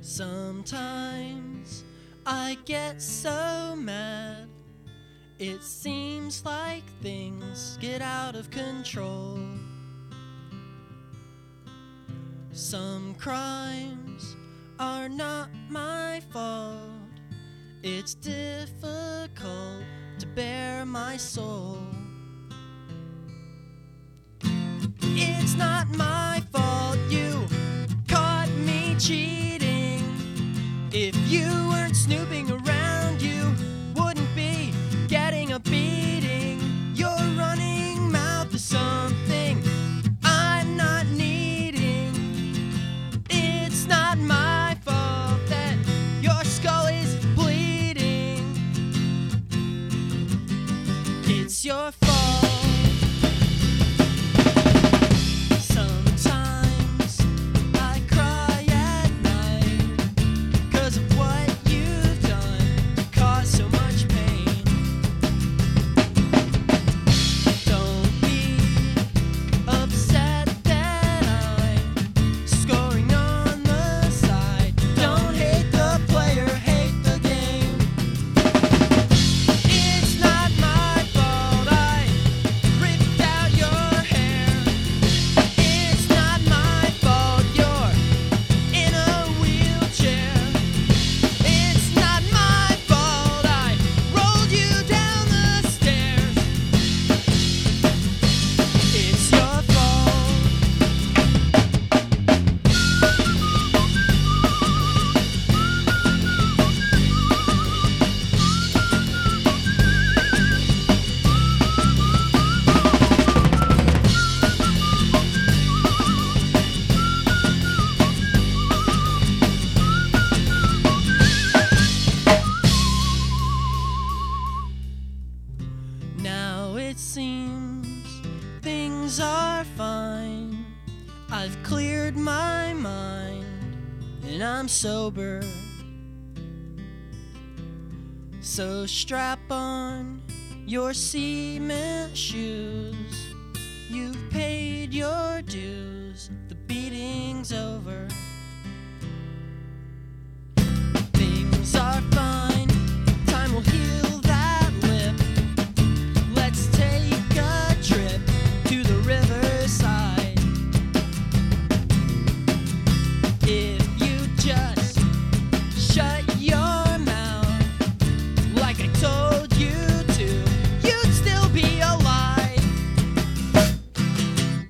Sometimes I get so mad. It seems like things get out of control. Some crimes are not my fault. It's difficult to bear my soul. It's not my fault you caught me cheating. If you weren't snooping around, you wouldn't be getting a beating. Your running mouth is something I'm not needing. It's not my fault that your skull is bleeding. It's your fault. It seems things are fine. I've cleared my mind and I'm sober. So strap on your cement shoes. You've paid your dues. The